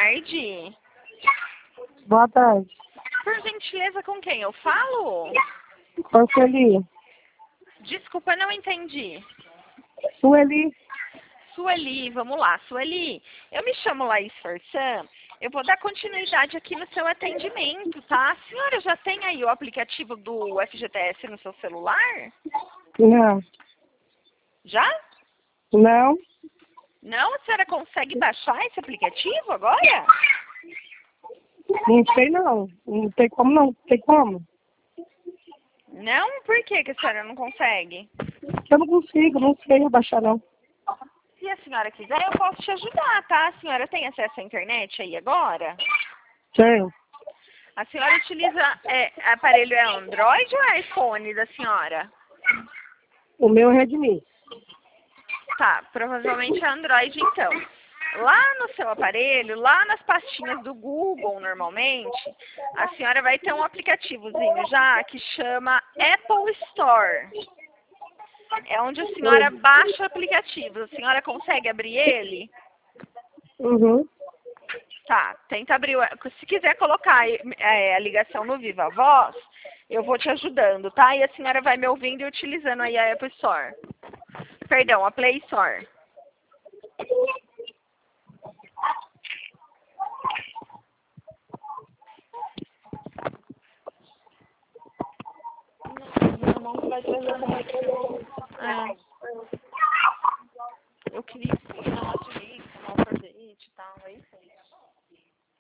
tarde. Boa tarde. Por gentileza, com quem eu falo? Com Sueli. Desculpa, não entendi. Sueli. Sueli, vamos lá. Sueli, eu me chamo Laís Forçan. Eu vou dar continuidade aqui no seu atendimento, tá? A senhora já tem aí o aplicativo do FGTS no seu celular? Não. Já? Não. Não? A senhora consegue baixar esse aplicativo agora? Não sei não. Não tem como não. Tem como? Não? Por que que a senhora não consegue? Eu não consigo, não sei baixar não. Se a senhora quiser, eu posso te ajudar, tá? A senhora tem acesso à internet aí agora? Tenho. A senhora utiliza aparelho é Android ou é iPhone da senhora? O meu é Redmi. Tá, provavelmente é Android então. Lá no seu aparelho, lá nas pastinhas do Google, normalmente, a senhora vai ter um aplicativozinho já que chama Apple Store. É onde a senhora baixa aplicativos. A senhora consegue abrir ele? Uhum. Tá, tenta abrir. Se quiser colocar a ligação no Viva Voz, eu vou te ajudando, tá? E a senhora vai me ouvindo e utilizando aí a Apple Store. Perdão, a Play Store. Meu irmão que vai trazer a comunicação.